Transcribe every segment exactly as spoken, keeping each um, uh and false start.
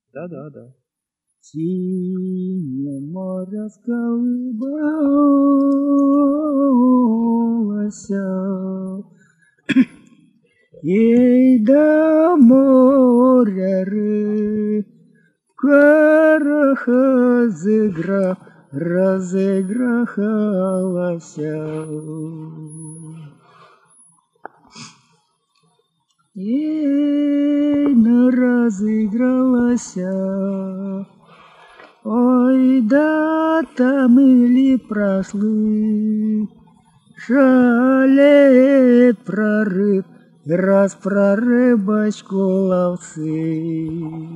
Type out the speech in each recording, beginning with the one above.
Да, да, да. Синее море сколыхалось, ей до моря рыбка разыгра, разыгралась. Ей на разыгралась. Ой, да там или прослышали прорыв, раз про рыбочку ловцы.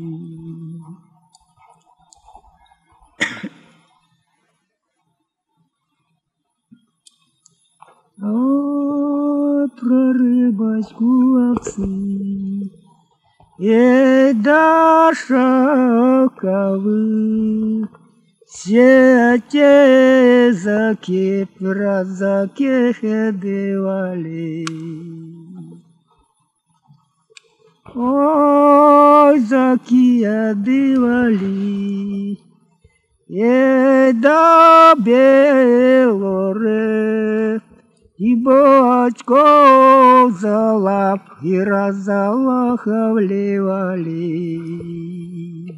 Ой, про рыбочку ловцы. Ей да шаковых сети закипра закидывали. Ой, закидывали. Ей да белорыб и бочков за лап и разалахавливали.